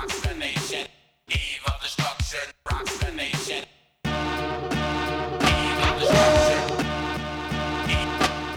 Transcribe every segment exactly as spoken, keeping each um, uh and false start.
rocks the nation. Eve of destruction, rocks the nation. Eve of destruction. Eve,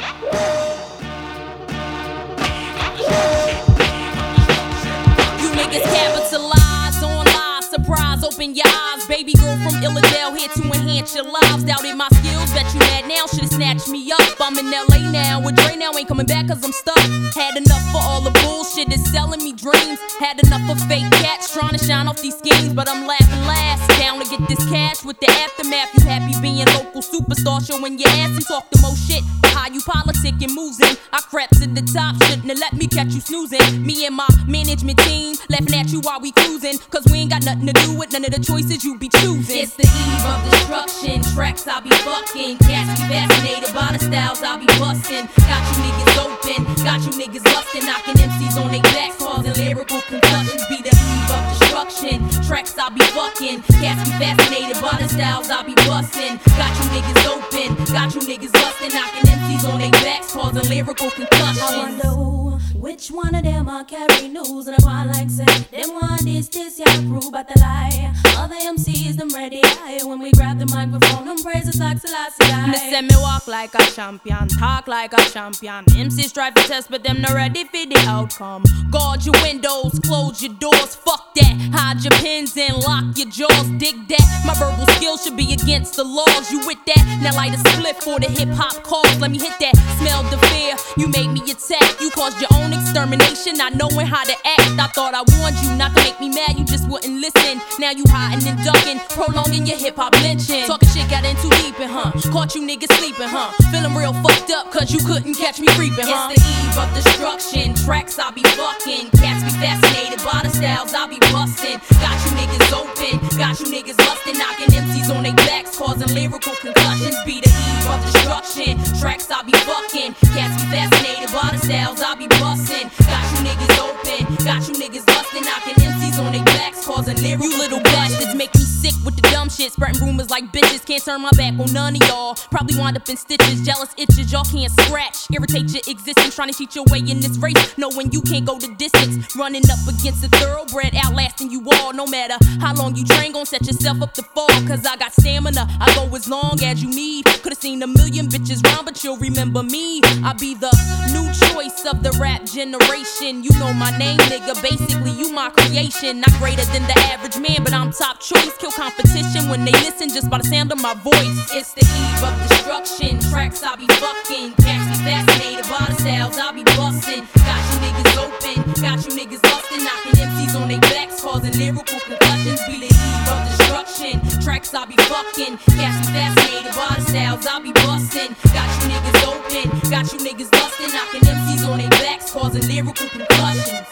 Eve of destruction. Eve of destruction. You niggas capitalize on lies, surprise, open your eyes. Baby girl from Illidale here to enhance your lives. Doubted my skills, bet you mad now, should've snatched me up. I'm in L A now, with Dre now, ain't coming back cause I'm stuck. Had enough for all the bullshit that's selling me dreams. Had enough of fake cats trying to shine off these schemes. But I'm laughing last, down to get this cash with the aftermath. You happy being local superstar, showing your ass and talk the most shit. How you politicking, moves in. I crept to the top, shouldn't have let me catch you snoozing. Me and my management team laughing at you while we cruising. Cause we ain't got nothing to do with none of the choices you be choosing. It's the eve of destruction, tracks I be fucking. Cats be fascinated by the styles I be busting. Got you niggas open, got you niggas lusting. Knocking M Cs on they backs, causing lyrical concussions. Be the eve of destruction, tracks I be fucking. Cats be fascinated by the styles I be busting. Got you niggas open, got you niggas lusting. Knocking M Cs on they backs, causing lyrical concussions. I wonder which one of them I carry news and I quite like say them one is this, yeah, prove but the lie. Other M Cs them ready high when we grab the microphone, them praises like Selassie. Me say me walk like a champion, talk like a champion. M Cs try to test, but them not ready for the outcome. Guard your windows, close your doors, fuck that. Hide your pins and lock your jaws, dig that. My verbal skills should be against the laws. You with that? Now light a split for the hip hop cause. Let me hit that. Smell the fear. You made me attack. You caused your own extermination, not knowing how to act. I thought I warned you not to make me mad. You just wouldn't listen. Now you hiding and ducking, prolonging your hip hop lynching. Talking shit got in too deep, in, huh? Caught you niggas sleeping, huh? Feeling real fucked up cause you couldn't catch me creeping, huh? It's the eve of destruction. Tracks I be fucking. Cats be fascinated by the styles I be busting. Got you niggas open, got you niggas lusting. Knocking M Cs on they backs, causing lyrical concussions. Be the eve of destruction. Tracks I be fucking. Cats be fascinated by the styles I be busting. Got you niggas open, got you niggas lusting. Knocking M Cs on they backs, causing lyrical. You little bastards make me sick with the dumb shit. Spreading rumors like bitches. Can't turn my back on none of y'all. Probably wind up in stitches. Jealous itches y'all can't scratch. Irritate your existence. Trying to cheat your way in this race. Knowing you can't go the distance. Running up against a thoroughbred. Outlasting you all. No matter how long you train. Gon' set yourself up to fall. Cause I got stamina. I go as long as you need. Could've seen a million bitches round. But you'll remember me. I be the new choice of the rap generation. You know my name, nigga. Basically you my creation. Not greater than the average man. But I'm top choice. Kill competition when they listen just by the sound of my voice. It's the eve of destruction. Tracks I be fucking. Cats be fascinated by the styles I be busting. Got you niggas open, got you niggas lusting. Knocking M Cs on they backs, causing lyrical concussions. Be the eve of destruction. Tracks I be fucking. Cats be fascinated by the styles I be busting. Got you niggas open, got you niggas lusting. Knocking M Cs on they backs, causing lyrical concussions.